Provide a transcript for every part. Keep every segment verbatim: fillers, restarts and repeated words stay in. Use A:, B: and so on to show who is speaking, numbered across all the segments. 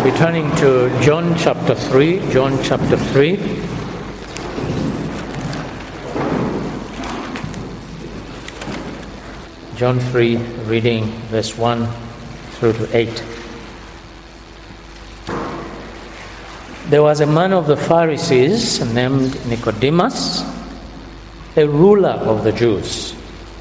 A: We're turning to John chapter three, John chapter three. John three, reading verse one through to eight. There was a man of the Pharisees named Nicodemus, a ruler of the Jews.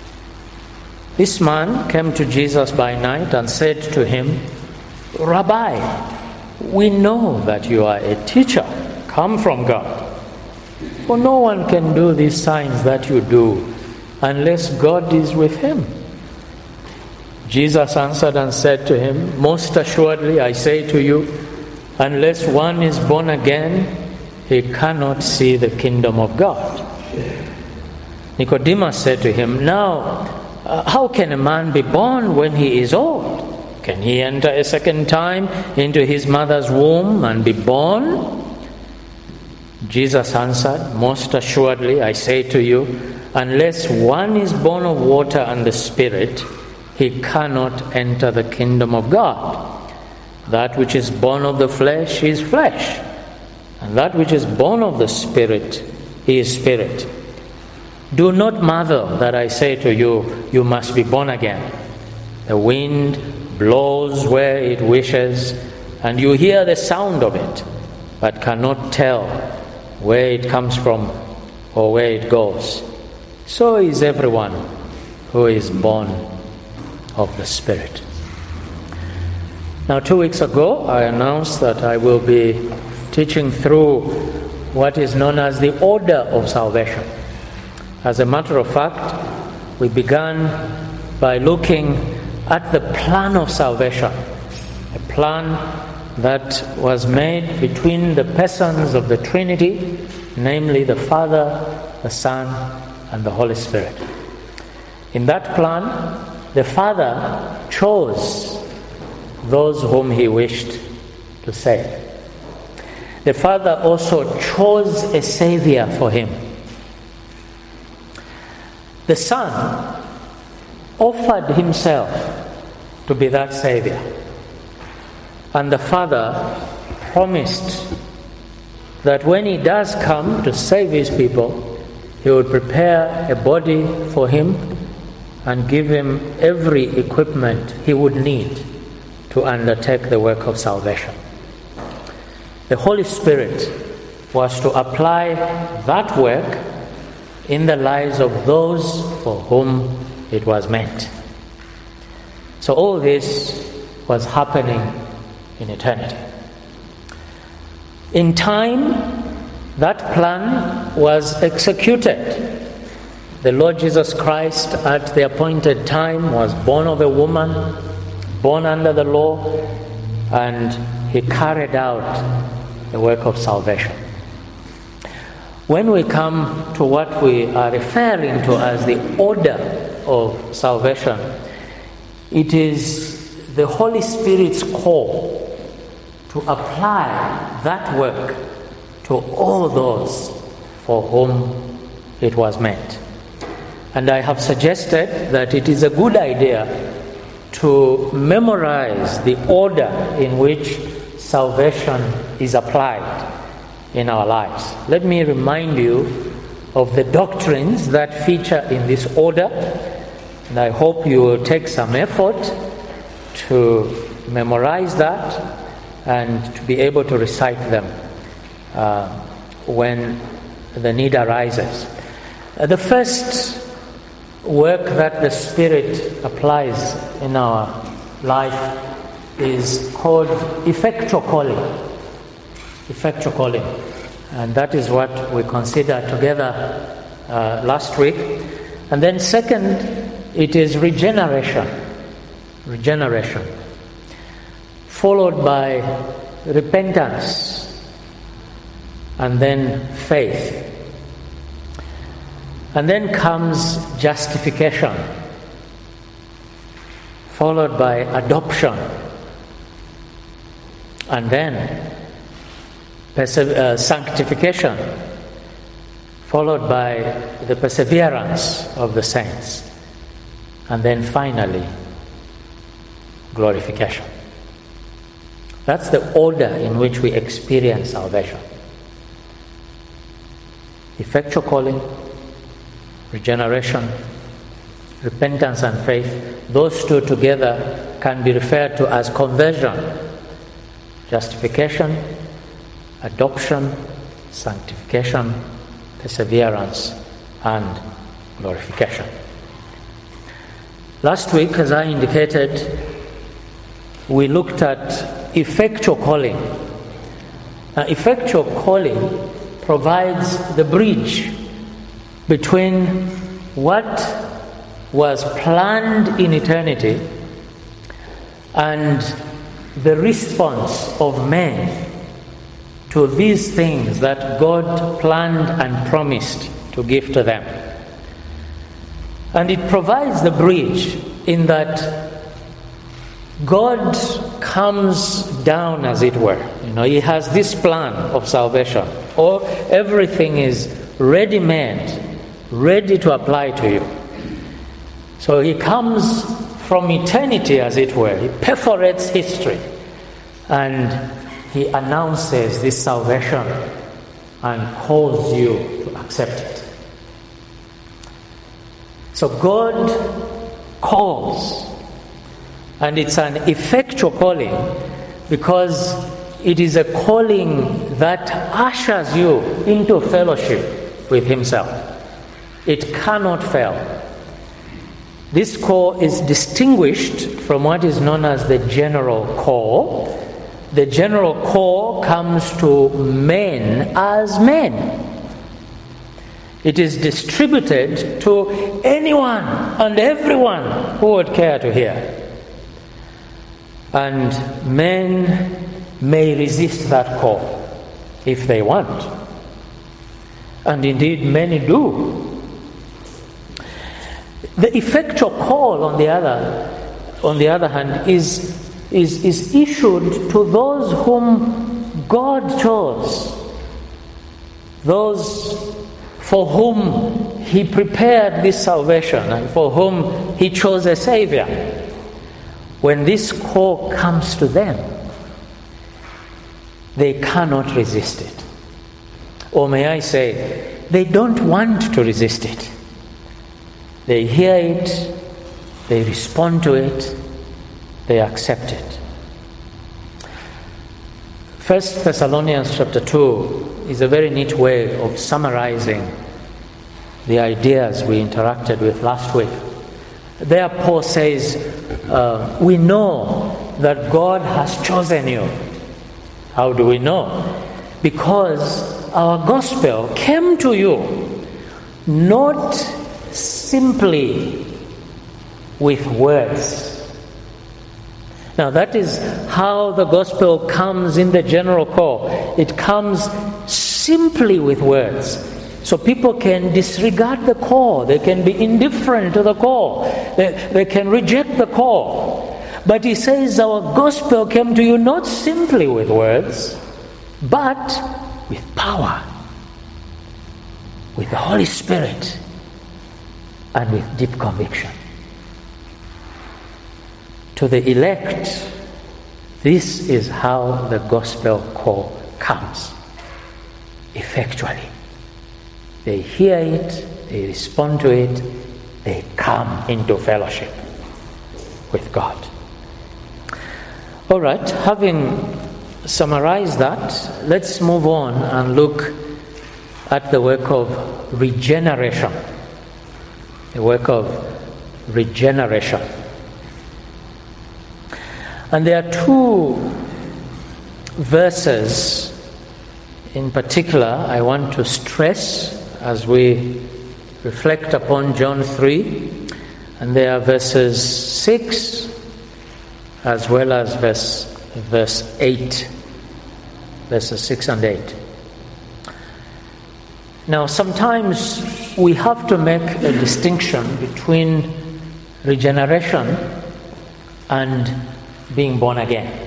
A: This man came to Jesus by night and said to him, "Rabbi, we know that you are a teacher come from God. For no one can do these signs that you do unless God is with him." Jesus answered and said to him, "Most assuredly I say to you, unless one is born again, he cannot see the kingdom of God." Nicodemus said to him, "Now, uh, how can a man be born when he is old? Can he enter a second time into his mother's womb and be born?" Jesus answered, "Most assuredly I say to you, unless one is born of water and the Spirit, he cannot enter the kingdom of God. That which is born of the flesh is flesh, and that which is born of the Spirit is spirit. Do not marvel that I say to you, you must be born again. The wind blows where it wishes, and you hear the sound of it, but cannot tell where it comes from or where it goes. So is everyone who is born of the Spirit." Now, two weeks ago, I announced that I will be teaching through what is known as the order of salvation. As a matter of fact, we began by looking at the plan of salvation, a plan that was made between the persons of the Trinity, namely the Father, the Son, and the Holy Spirit. In that plan, the Father chose those whom he wished to save. The Father also chose a Savior for him. The Son offered himself to be that Savior. And the Father promised that when he does come to save his people, he would prepare a body for him and give him every equipment he would need to undertake the work of salvation. The Holy Spirit was to apply that work in the lives of those for whom it was meant. So all this was happening in eternity. In time, that plan was executed. The Lord Jesus Christ, at the appointed time, was born of a woman, born under the law, and he carried out the work of salvation. When we come to what we are referring to as the order of salvation, it is the Holy Spirit's call to apply that work to all those for whom it was meant. And I have suggested that it is a good idea to memorize the order in which salvation is applied in our lives. Let me remind you of the doctrines that feature in this order, and I hope you will take some effort to memorize that and to be able to recite them uh, when the need arises. Uh, the first work that the Spirit applies in our life is called effectual calling. Effectual calling. And that is what we considered together uh, last week. And then second, it is regeneration. Regeneration. Followed by repentance. And then faith. And then comes justification, followed by adoption, and then perse- uh, sanctification, followed by the perseverance of the saints, and then finally glorification. That's the order in which we experience salvation. Effectual calling, regeneration, repentance and faith. Those two together can be referred to as conversion, justification, adoption, sanctification, perseverance, and glorification. Last week, as I indicated, we looked at effectual calling. Now, effectual calling provides the bridge between what was planned in eternity and the response of men to these things that God planned and promised to give to them. And it provides the bridge in that God comes down, as it were. You know, He has this plan of salvation, or everything is ready-made, ready to apply to you. So He comes from eternity, as it were. He perforates history, and He announces this salvation and calls you to accept it. So God calls, and it's an effectual calling because it is a calling that ushers you into fellowship with Himself. It cannot fail. This call is distinguished from what is known as the general call. The general call comes to men as men. It is distributed to anyone and everyone who would care to hear. And men may resist that call if they want. And indeed, many do. The effectual call, on the other, on the other hand, is, is, is issued to those whom God chose, those for whom He prepared this salvation and for whom He chose a Savior. When this call comes to them, they cannot resist it. Or may I say, they don't want to resist it. They hear it, they respond to it, they accept it. First Thessalonians chapter two is a very neat way of summarizing the ideas we interacted with last week. There Paul says, uh, we know that God has chosen you. How do we know? Because our gospel came to you not simply with words. Now that is how the gospel comes in the general call. It comes simply with words. So people can disregard the call. They can be indifferent to the call. They, they can reject the call. But he says our gospel came to you not simply with words, but with power, with the Holy Spirit, and with deep conviction. To the elect, this is how the gospel call comes, effectually. They hear it, they respond to it, they come into fellowship with God. All right, having summarized that, let's move on and look at the work of regeneration. The work of regeneration. And there are two verses in particular I want to stress as we reflect upon John three, and they are verses six as well as verse verse eight, verses six and eight. Now, sometimes we have to make a distinction between regeneration and being born again.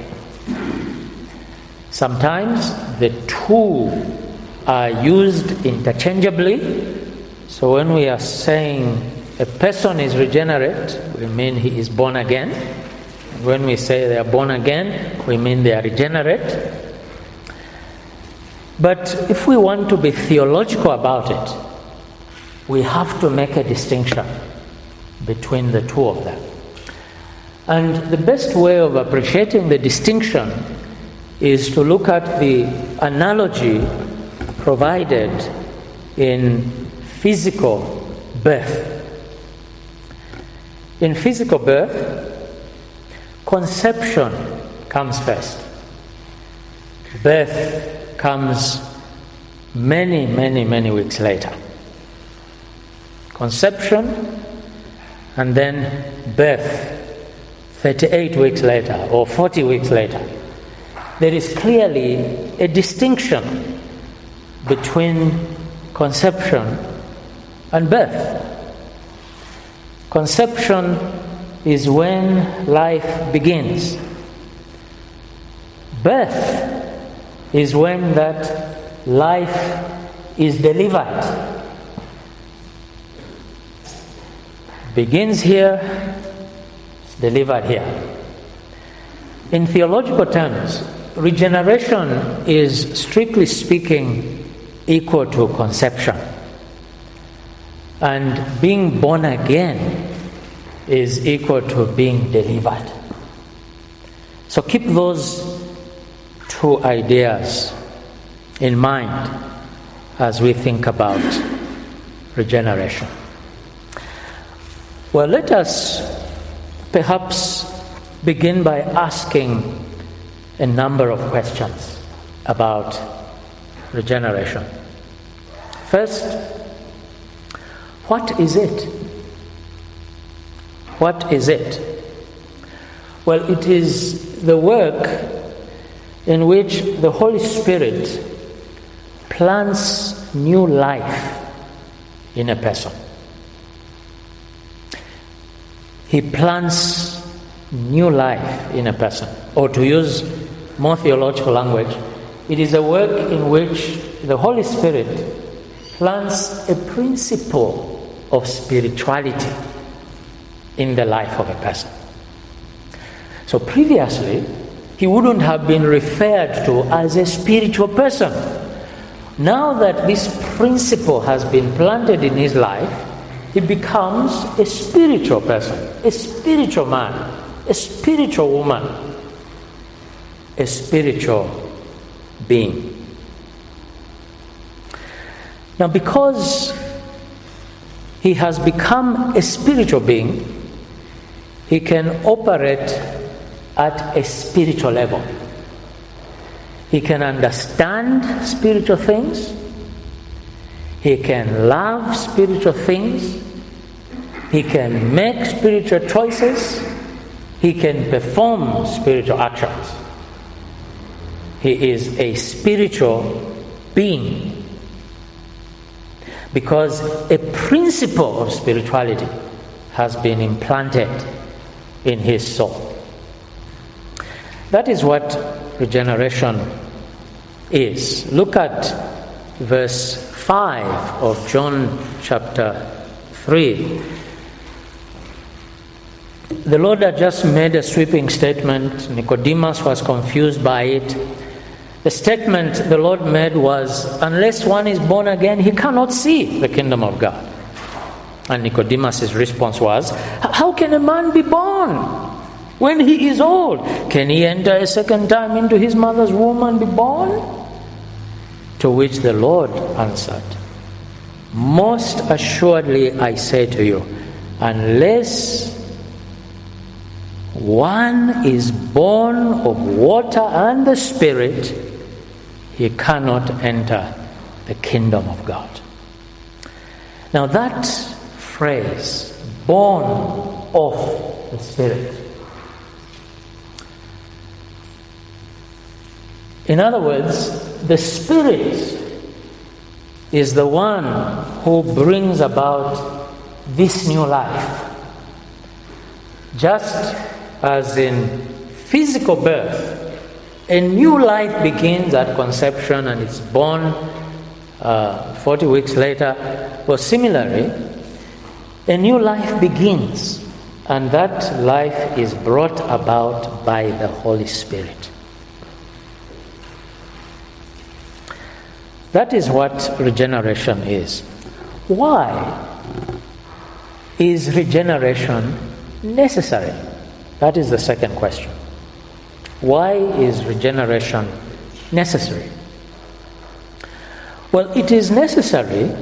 A: Sometimes the two are used interchangeably. So when we are saying a person is regenerate, we mean he is born again. When we say they are born again, we mean they are regenerate. But if we want to be theological about it, we have to make a distinction between the two of them. And the best way of appreciating the distinction is to look at the analogy provided in physical birth. In physical birth, conception comes first. Birth comes many, many, many weeks later. Conception and then birth thirty-eight weeks later or forty weeks later. There is clearly a distinction between conception and birth. Conception is when life begins. Birth is when that life is delivered. Begins here, it's delivered here. In theological terms, regeneration is, strictly speaking, equal to conception. And being born again is equal to being delivered. So keep those two ideas in mind as we think about regeneration. Well, let us perhaps begin by asking a number of questions about regeneration. First, what is it? What is it? Well, it is the work in which the Holy Spirit plants new life in a person. He plants new life in a person. Or to use more theological language, it is a work in which the Holy Spirit plants a principle of spirituality in the life of a person. So previously, he wouldn't have been referred to as a spiritual person. Now that this principle has been planted in his life, he becomes a spiritual person, a spiritual man, a spiritual woman, a spiritual being. Now, because he has become a spiritual being, he can operate at a spiritual level. He can understand spiritual things. He can love spiritual things. He can make spiritual choices. He can perform spiritual actions. He is a spiritual being because a principle of spirituality has been implanted in his soul. That is what regeneration is. Look at verse five of John chapter three. The Lord had just made a sweeping statement. Nicodemus was confused by it. The statement the Lord made was, unless one is born again, he cannot see the kingdom of God. And Nicodemus' response was, how can a man be born when he is old? Can he enter a second time into his mother's womb and be born? To which the Lord answered, most assuredly I say to you, unless one is born of water and the Spirit, he cannot enter the kingdom of God. Now that phrase, born of the Spirit, in other words, the Spirit is the one who brings about this new life. Just as in physical birth, a new life begins at conception and it's born uh, forty weeks later. Well, similarly, a new life begins And that life is brought about by the Holy Spirit. That is what regeneration is. Why is regeneration necessary? That is the second question. Why is regeneration necessary? Well, it is necessary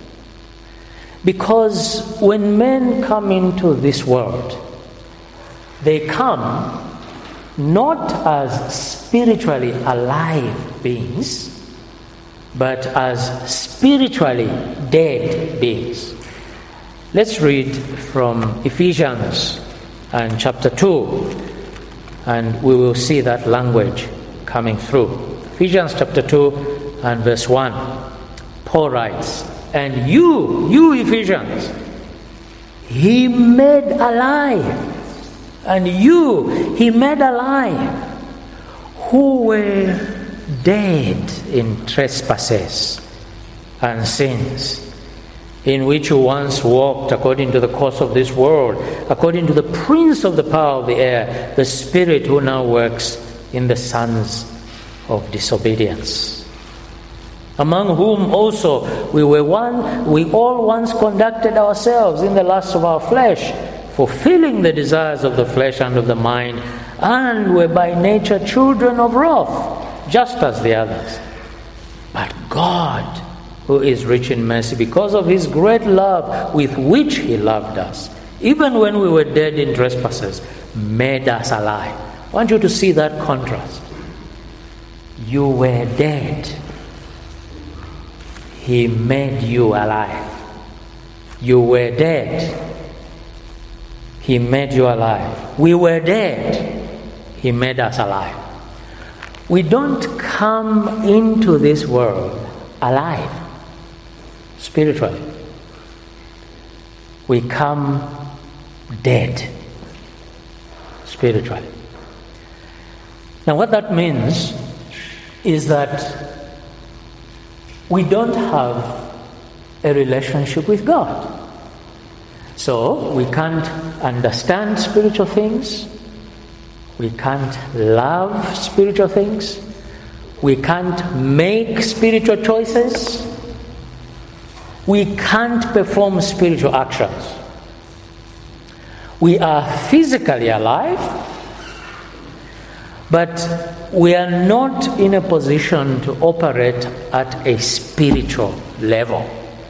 A: because when men come into this world, they come not as spiritually alive beings, but as spiritually dead beings. Let's read from Ephesians and chapter two, and we will see that language coming through. Ephesians chapter two and verse one. Paul writes, "And you, you Ephesians, he made alive, and you he made alive, who were dead in trespasses and sins, in which you once walked according to the course of this world, according to the prince of the power of the air, the spirit who now works in the sons of disobedience. Among whom also we were one, we all once conducted ourselves in the lusts of our flesh, fulfilling the desires of the flesh and of the mind, and were by nature children of wrath, just as the others. But God, who is rich in mercy, because of his great love with which he loved us, even when we were dead in trespasses, made us alive." I want you to see that contrast. You were dead. He made you alive. You were dead. He made you alive. We were dead. He made us alive. We don't come into this world alive, spiritually. We come dead, spiritually. Now what that means is that we don't have a relationship with God. So we can't understand spiritual things. We can't love spiritual things. We can't make spiritual choices. We can't perform spiritual actions. We are physically alive, but we are not in a position to operate at a spiritual level.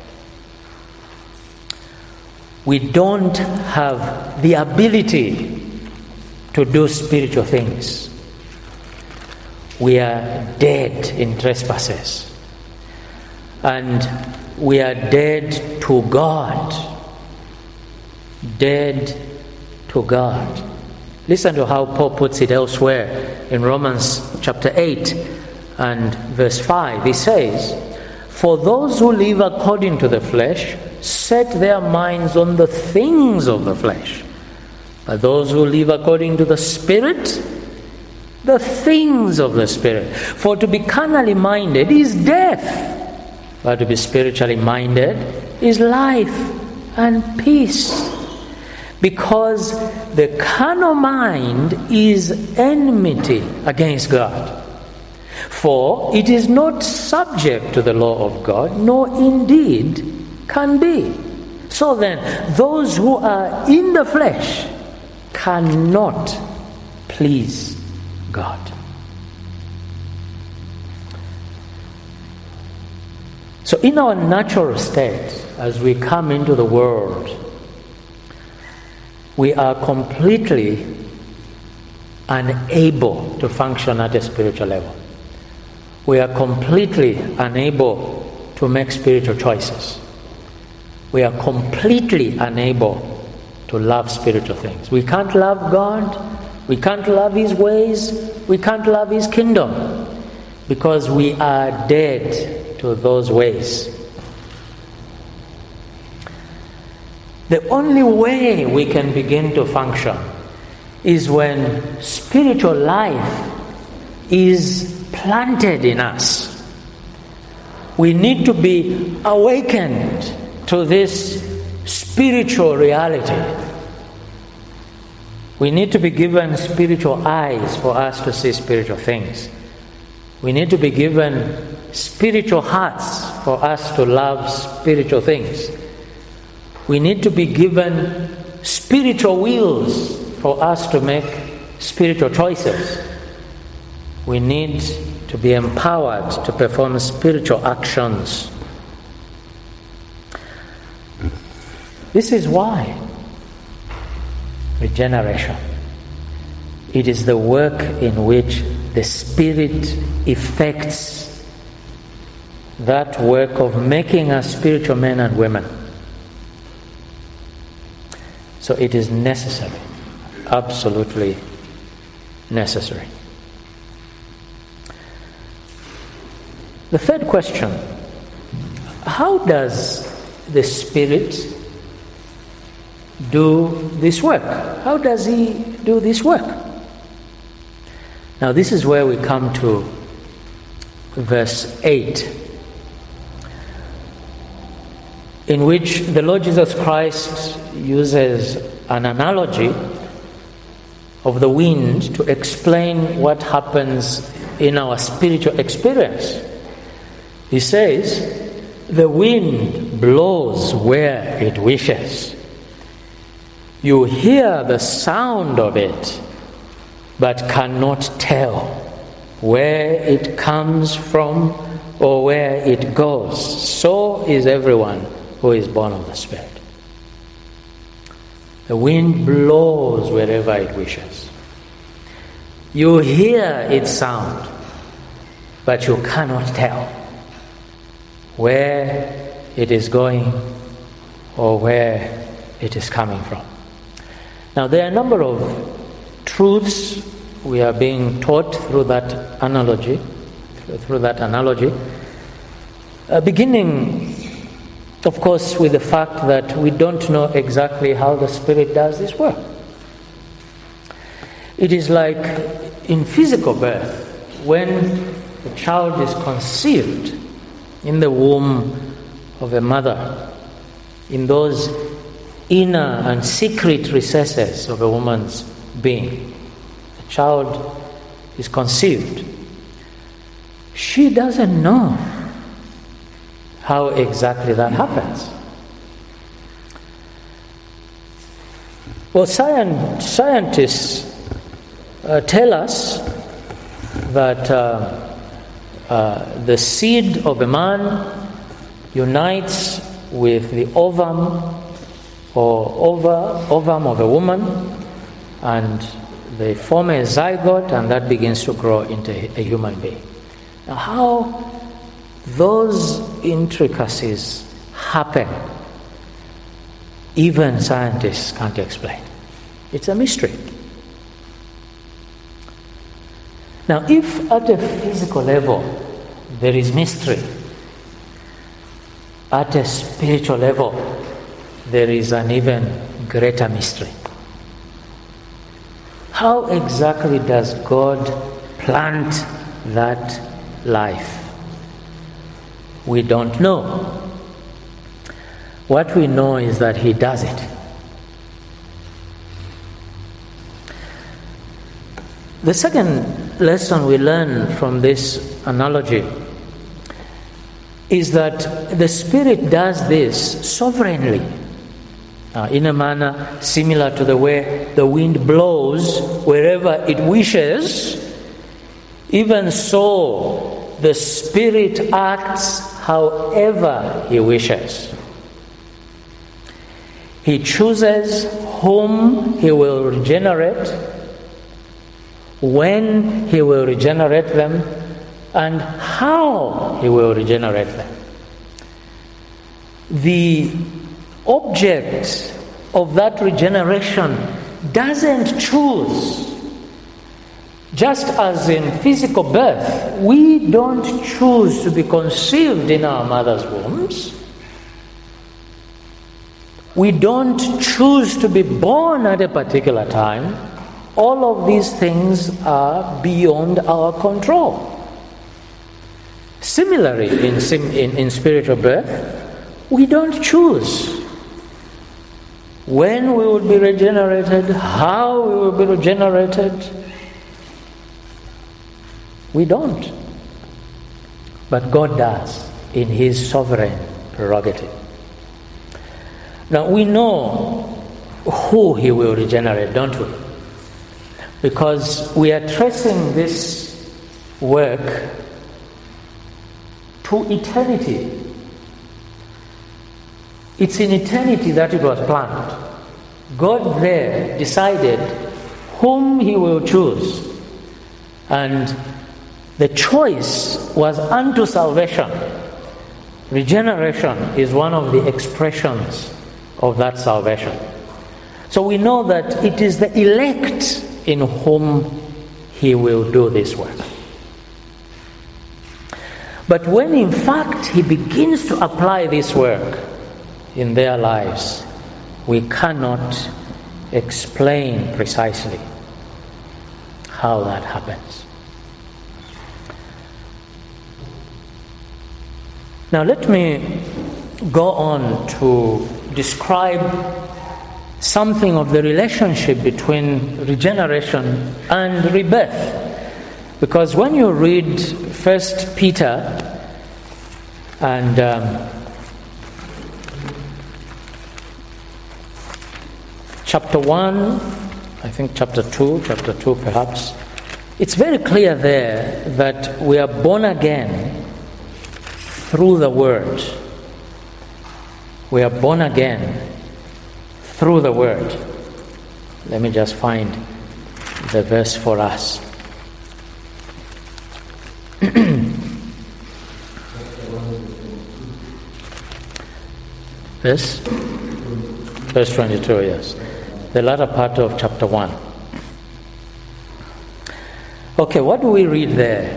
A: We don't have the ability to do spiritual things. We are dead in trespasses. And we are dead to God. Dead to God. Listen to how Paul puts it elsewhere in Romans chapter eight and verse five. He says, "For those who live according to the flesh set their minds on the things of the flesh. But those who live according to the Spirit, the things of the Spirit. For to be carnally minded is death, but to be spiritually minded is life and peace. Because the carnal mind is enmity against God. For it is not subject to the law of God, nor indeed can be. So then, those who are in the flesh cannot please God." So in our natural state, as we come into the world, we are completely unable to function at a spiritual level. We are completely unable to make spiritual choices. We are completely unable to love spiritual things. We can't love God. We can't love his ways. We can't love his kingdom because we are dead to those ways. The only way we can begin to function is when spiritual life is planted in us. We need to be awakened to this spiritual reality. We need to be given spiritual eyes for us to see spiritual things. We need to be given spiritual hearts for us to love spiritual things. We need to be given spiritual wills for us to make spiritual choices. We need to be empowered to perform spiritual actions. This is why regeneration. It is the work in which the Spirit effects that work of making us spiritual men and women. So it is necessary, absolutely necessary. The third question: how does the Spirit do this work? How does He do this work? Now, this is where we come to verse eight, in which the Lord Jesus Christ uses an analogy of the wind to explain what happens in our spiritual experience. He says, the wind blows where it wishes. You hear the sound of it, but cannot tell where it comes from or where it goes. So is everyone who is born of the Spirit. The wind blows wherever it wishes. You hear its sound, but you cannot tell where it is going or where it is coming from. Now, there are a number of truths we are being taught through that analogy, through that analogy, uh, beginning, of course, with the fact that we don't know exactly how the Spirit does this work. It is like in physical birth, when the child is conceived in the womb of a mother, in those inner and secret recesses of a woman's being. The child is conceived. She doesn't know how exactly that happens. Well, science, scientists uh, tell us that uh, uh, the seed of a man unites with the ovum or ova, ovum of a woman, and they form a zygote, and that begins to grow into a human being. Now, how those intricacies happen, even scientists can't explain. It's a mystery. Now, if at a physical level there is mystery, at a spiritual level there is an even greater mystery. How exactly does God plant that life? We don't know. What we know is that He does it. The second lesson we learn from this analogy is that the Spirit does this sovereignly, uh, in a manner similar to the way the wind blows wherever it wishes. Even so, the Spirit acts however He wishes. He chooses whom He will regenerate, when He will regenerate them, and how He will regenerate them. The object of that regeneration doesn't choose. Just as in physical birth, we don't choose to be conceived in our mother's wombs. We don't choose to be born at a particular time. All of these things are beyond our control. Similarly, in, in, in spiritual birth, we don't choose when we would be regenerated, how we will be regenerated. We don't. But God does in His sovereign prerogative. Now we know who He will regenerate, don't we? Because we are tracing this work to eternity. It's in eternity that it was planned. God there decided whom He will choose. And the choice was unto salvation. Regeneration is one of the expressions of that salvation. So we know that it is the elect in whom He will do this work. But when in fact He begins to apply this work in their lives, we cannot explain precisely how that happens. Now let me go on to describe something of the relationship between regeneration and rebirth. Because when you read First Peter and um, chapter one, I think chapter two, chapter two perhaps, it's very clear there that we are born again through the Word. We are born again through the Word. Let me just find the verse for us. Verse? Verse twenty-two, yes. The latter part of chapter one. Okay, what do we read there?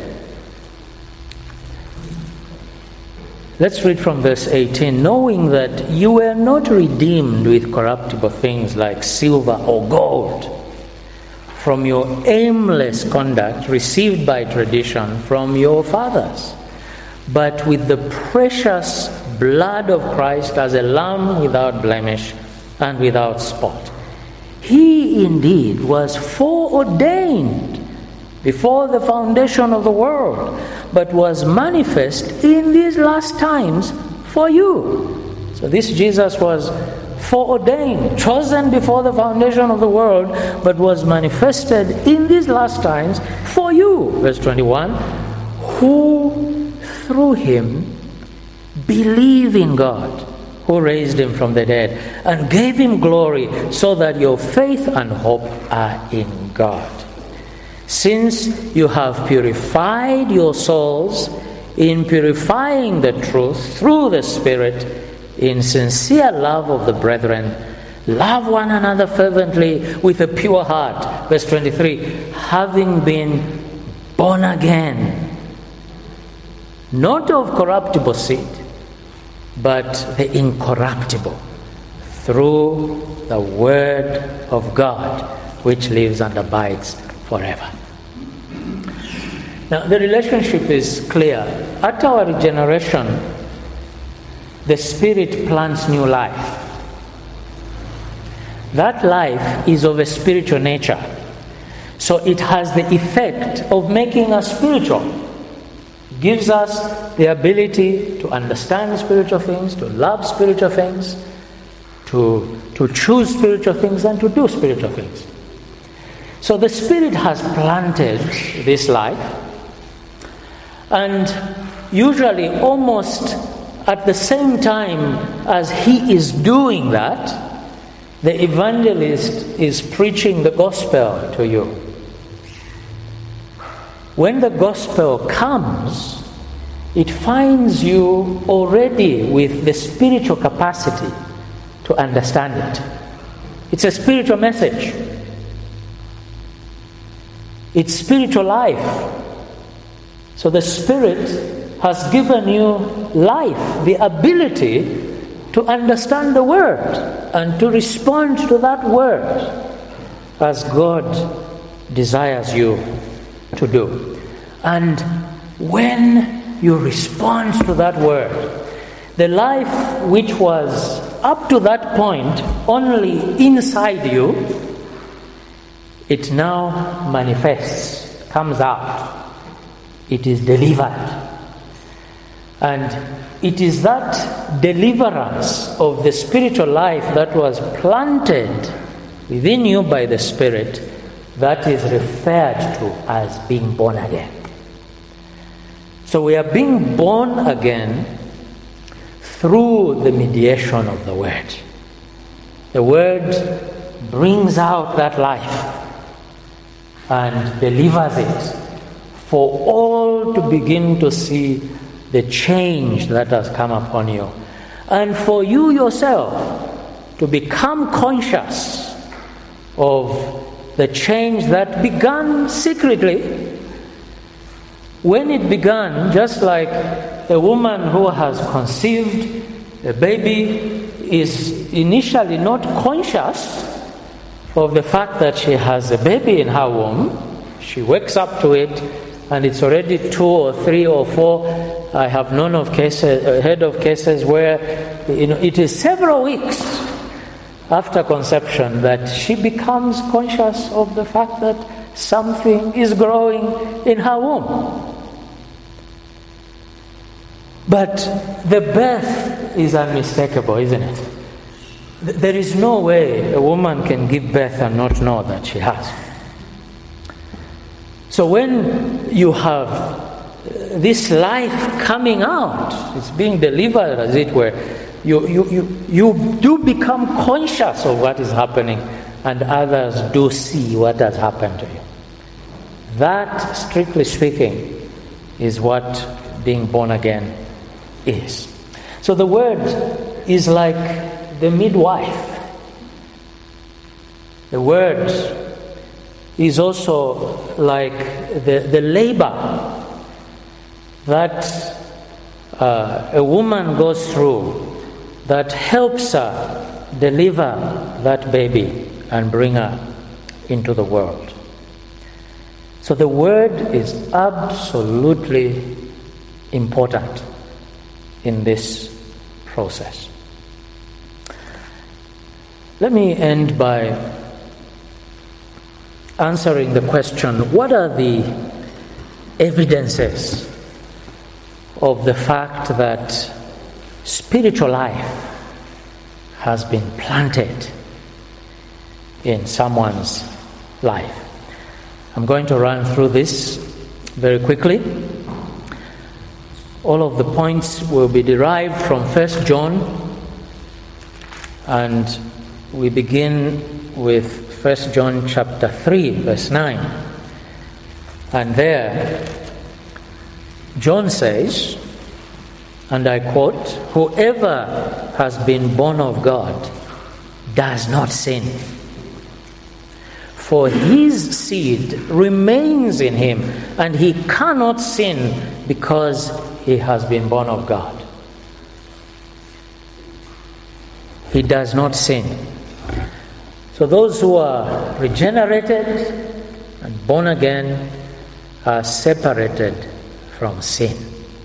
A: Let's read from verse eighteen. Knowing that you were not redeemed with corruptible things like silver or gold from your aimless conduct received by tradition from your fathers, but with the precious blood of Christ as a lamb without blemish and without spot. He indeed was foreordained before the foundation of the world, but was manifest in these last times for you. So this Jesus was foreordained, chosen before the foundation of the world, but was manifested in these last times for you. Verse twenty-one, who through Him believe in God, who raised Him from the dead and gave Him glory, so that your faith and hope are in God. Since you have purified your souls in purifying the truth through the Spirit, in sincere love of the brethren, love one another fervently with a pure heart. Verse twenty-three, having been born again, not of corruptible seed, but the incorruptible, through the Word of God, which lives and abides forever. Now, the relationship is clear. At our regeneration, the Spirit plants new life. That life is of a spiritual nature. So it has the effect of making us spiritual. It gives us the ability to understand spiritual things, to love spiritual things, to, to choose spiritual things, and to do spiritual things. So the Spirit has planted this life, and usually almost at the same time as He is doing that, the evangelist is preaching the gospel to you. When the gospel comes, it finds you already with the spiritual capacity to understand it. It's a spiritual message. It's spiritual life. So the Spirit has given you life, the ability to understand the Word and to respond to that Word as God desires you to do. And when you respond to that Word, the life which was up to that point only inside you, it now manifests, comes out. It is delivered. And it is that deliverance of the spiritual life that was planted within you by the Spirit that is referred to as being born again. So we are being born again through the mediation of the Word. The Word brings out that life and delivers it for all to begin to see the change that has come upon you. And for you yourself to become conscious of the change that began secretly. When it began, just like a woman who has conceived a baby is initially not conscious of the fact that she has a baby in her womb. She wakes up to it and it's already two or three or four. I have known of cases, heard of cases where, you know, it is several weeks after conception that she becomes conscious of the fact that something is growing in her womb. But the birth is unmistakable, isn't it? There is no way a woman can give birth and not know that she has. So when you have this life coming out, it's being delivered, as it were, you, you, you, you do become conscious of what is happening, and others do see what has happened to you. That, strictly speaking, is what being born again is. So the Word is like the midwife. The Word is also like the, the labor that uh, a woman goes through that helps her deliver that baby and bring her into the world. So the Word is absolutely important in this process. Let me end by answering the question, what are the evidences of the fact that spiritual life has been planted in someone's life? I'm going to run through this very quickly. All of the points will be derived from First John, and we begin with First John chapter three, verse nine. And there, John says, and I quote, "Whoever has been born of God does not sin, for his seed remains in him, and he cannot sin because he has been born of God." He does not sin. So those who are regenerated and born again are separated from sin.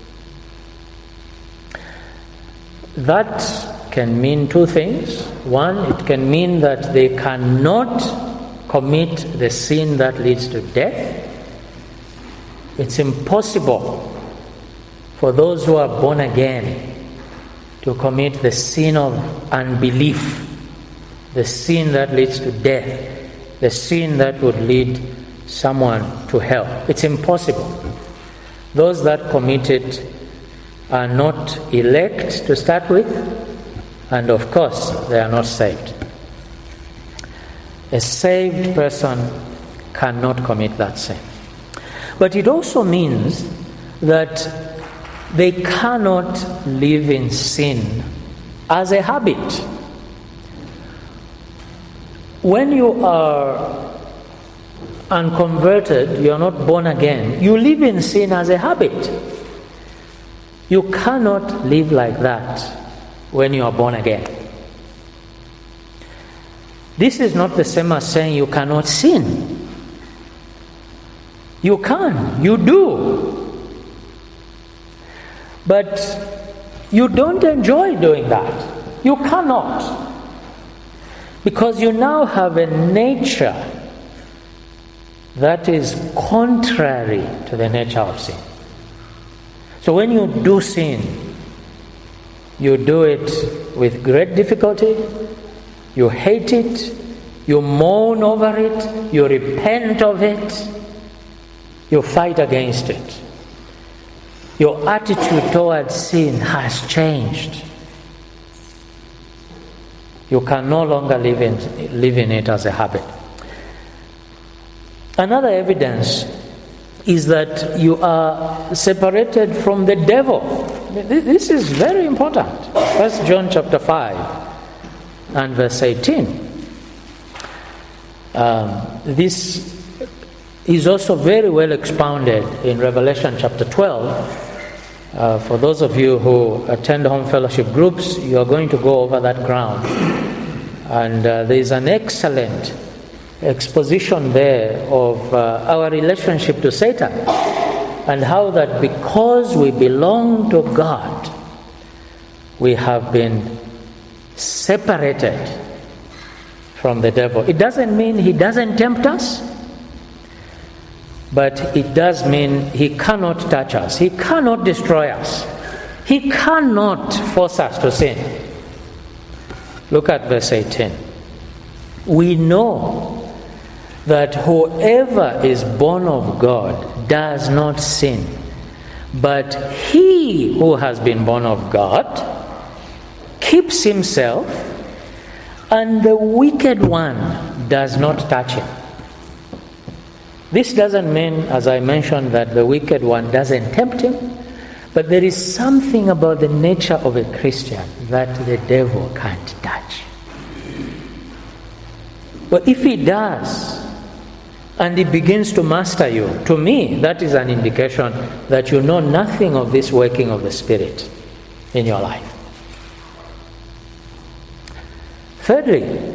A: That can mean two things. One, it can mean that they cannot commit the sin that leads to death. It's impossible for those who are born again to commit the sin of unbelief, the sin that leads to death, the sin that would lead someone to hell. It's impossible. Those that commit it are not elect to start with, and of course they are not saved. A saved person cannot commit that sin. But it also means that they cannot live in sin as a habit. When you are unconverted, you are not born again, you live in sin as a habit. You cannot live like that when you are born again. This is not the same as saying you cannot sin. You can, you do. But you don't enjoy doing that. You cannot. Because you now have a nature that is contrary to the nature of sin. So when you do sin, you do it with great difficulty, you hate it, you mourn over it, you repent of it, you fight against it. Your attitude towards sin has changed. You can no longer live in, live in it as a habit. Another evidence is that you are separated from the devil. This is very important. First John chapter five and verse eighteen. Um, this is also very well expounded in Revelation chapter twelve. Uh, for those of you who attend home fellowship groups, you are going to go over that ground. And uh, there is an excellent exposition there of uh, our relationship to Satan, and how that because we belong to God, we have been separated from the devil. It doesn't mean he doesn't tempt us, but it does mean he cannot touch us. He cannot destroy us. He cannot force us to sin. Look at verse eighteen. We know that whoever is born of God does not sin, but he who has been born of God keeps himself, and the wicked one does not touch him. This doesn't mean, as I mentioned, that the wicked one doesn't tempt him, but there is something about the nature of a Christian that the devil can't touch. But if he does, and he begins to master you, to me, that is an indication that you know nothing of this working of the Spirit in your life. Thirdly,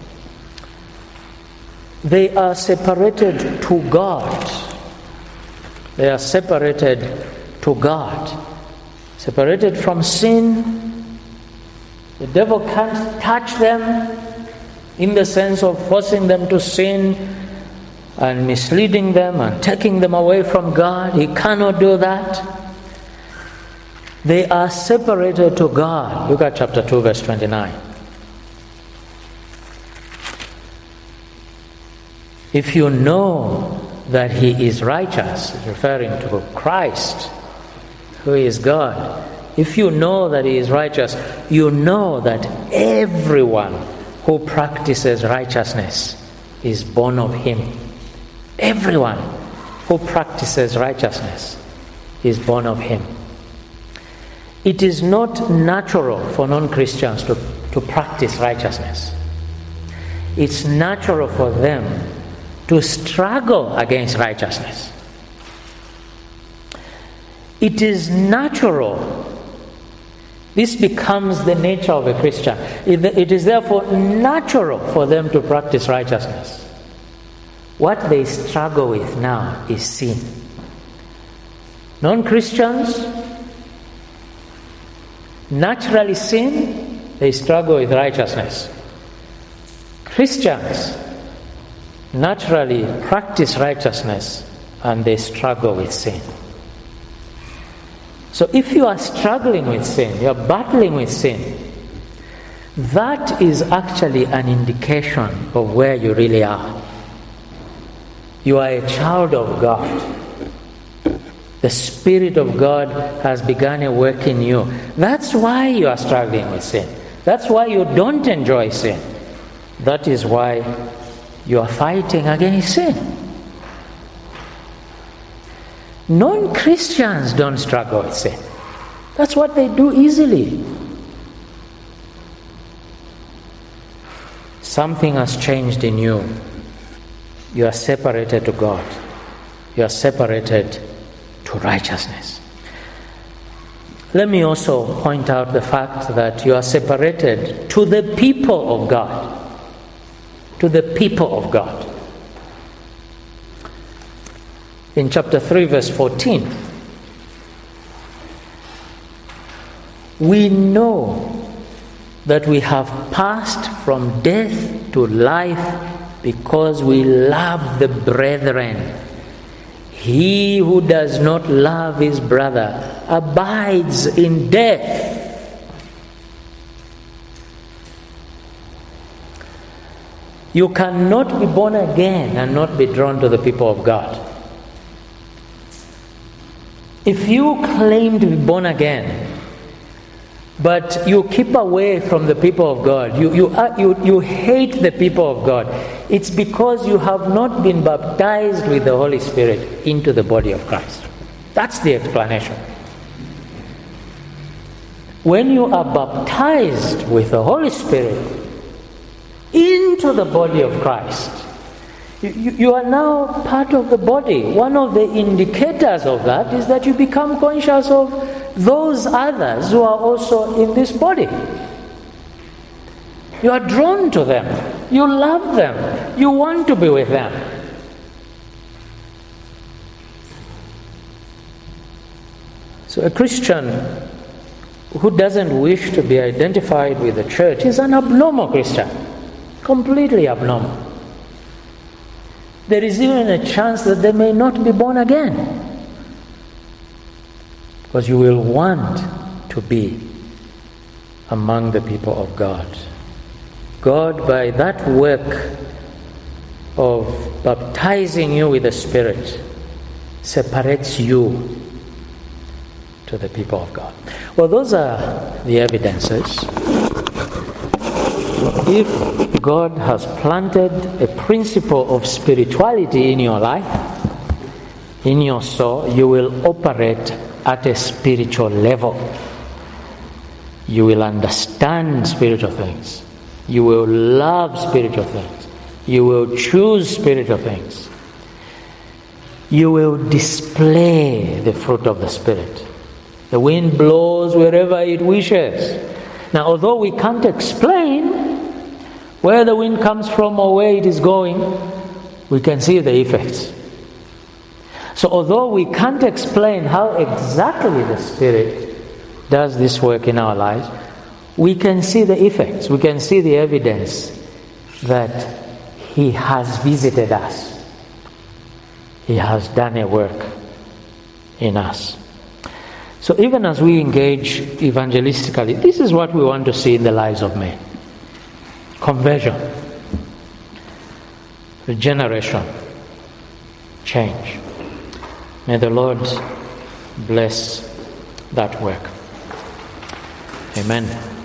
A: they are separated to God. They are separated to God. Separated from sin. The devil can't touch them in the sense of forcing them to sin and misleading them and taking them away from God. He cannot do that. They are separated to God. Look at chapter two, verse twenty-nine. If you know that he is righteous, referring to Christ, who is God, if you know that he is righteous, you know that everyone who practices righteousness is born of him. Everyone who practices righteousness is born of him. It is not natural for non-Christians to, to practice righteousness. It's natural for them to struggle against righteousness. It is natural. This becomes the nature of a Christian. It, it is therefore natural for them to practice righteousness. What they struggle with now is sin. Non-Christians naturally sin, they struggle with righteousness. Christians naturally practice righteousness and they struggle with sin. So if you are struggling with sin, you are battling with sin, that is actually an indication of where you really are. You are a child of God. The Spirit of God has begun a work in you. That's why you are struggling with sin. That's why you don't enjoy sin. That is why you are fighting against sin. Non-Christians don't struggle with sin. That's what they do easily. Something has changed in you. You are separated to God. You are separated to righteousness. Let me also point out the fact that you are separated to the people of God. To the people of God. In chapter three, verse fourteen, we know that we have passed from death to life because we love the brethren. He who does not love his brother abides in death. You cannot be born again and not be drawn to the people of God. If you claim to be born again, but you keep away from the people of God, you, you, uh, you, you hate the people of God, it's because you have not been baptized with the Holy Spirit into the body of Christ. That's the explanation. When you are baptized with the Holy Spirit into the body of Christ, you, you, you are now part of the body. One of the indicators of that is that you become conscious of those others who are also in this body. You are drawn to them. You love them. You want to be with them. So a Christian who doesn't wish to be identified with the church is an abnormal Christian. Completely abnormal. There is even a chance that they may not be born again. Because you will want to be among the people of God. God, by that work of baptizing you with the Spirit, separates you to the people of God. Well, those are the evidences. If God has planted a principle of spirituality in your life, in your soul, you will operate at a spiritual level. You will understand spiritual things. You will love spiritual things. You will choose spiritual things. You will display the fruit of the Spirit. The wind blows wherever it wishes. Now, although we can't explain where the wind comes from or where it is going, we can see the effects. So although we can't explain how exactly the Spirit does this work in our lives, we can see the effects. We can see the evidence that He has visited us. He has done a work in us. So even as we engage evangelistically, this is what we want to see in the lives of men. Conversion, regeneration, change. May the Lord bless that work. Amen.